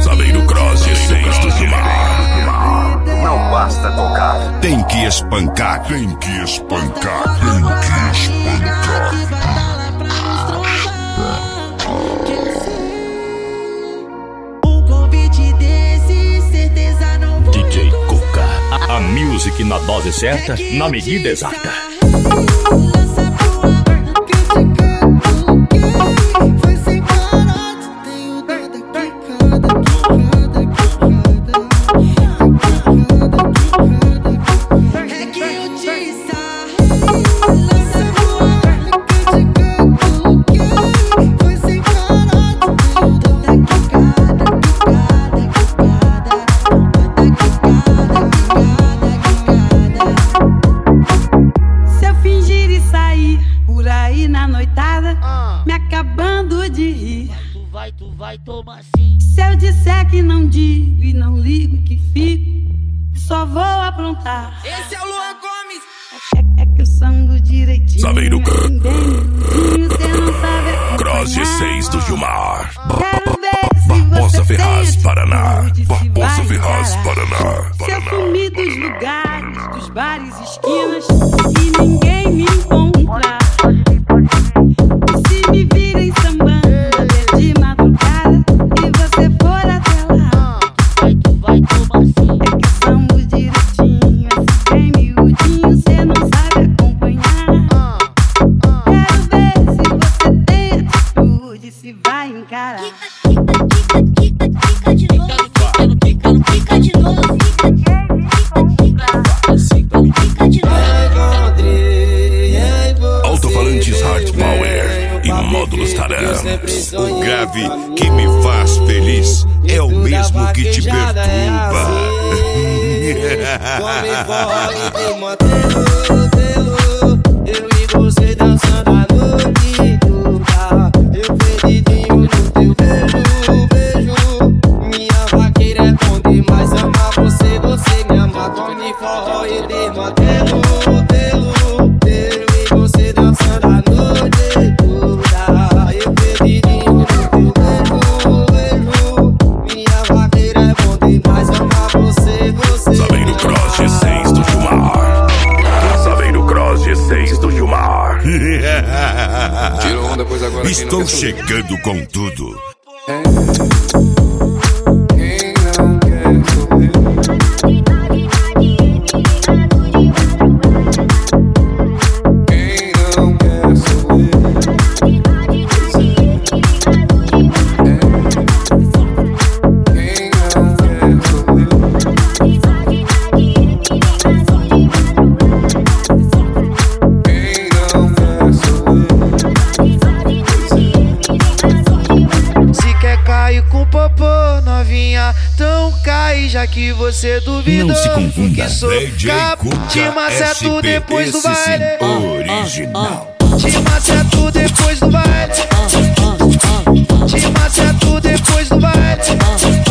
Saveiro Cross G6 do Gilmar. Não basta tocar, tem que espancar. Tem que espancar. Tem que espancar. Um convite desse, certeza não vou DJ Cuca, a music na dose certa, na medida exata. Tu vai tomar sim. Se eu disser que não digo e não ligo que fico, só vou aprontar. Esse é o Luan Gomes. É que eu sango direitinho. Saveiro cê não sabe Cross G6 do Gilmar. Quero ver se Barbosa você Ferraz, tem Paraná. atitude, se Barbosa vai Ferraz, encarar. Paraná. Se eu sumir dos lugares, dos bares, esquinas, e ninguém me encontrar, se me virem sambando de madrugada e você for até lá, tu vai tomar sim. É que eu sambo direitinho, esse bem miudinho, cê não sabe acompanhar. Quero ver se você tem atitude, se vai encarar. Fica de novo, fica de novo, fica de novo. Alto-falantes Hard Power e módulos Taram. O grave que me faz feliz é o mesmo que te perturba. Eu e você dançando a noite toda. Eu perdidinho no teu beijo. Minha vaqueira é bom demais. Amar você, você me ama. Come forró e de modelo. Eu e você dançando a noite toda. Eu perdidinho no teu beijo. Minha vaqueira é bom demais. Amar você, você. Saveiro Cross G6 do Gilmar. Saveiro Cross G6 do Gilmar. Estou chegando com tudo. Então cai, já que você duvidou. Não se confunda. Que sou cabo, te maceto depois do baile. Original. Te maceto depois do baile. Te maceto depois do baile.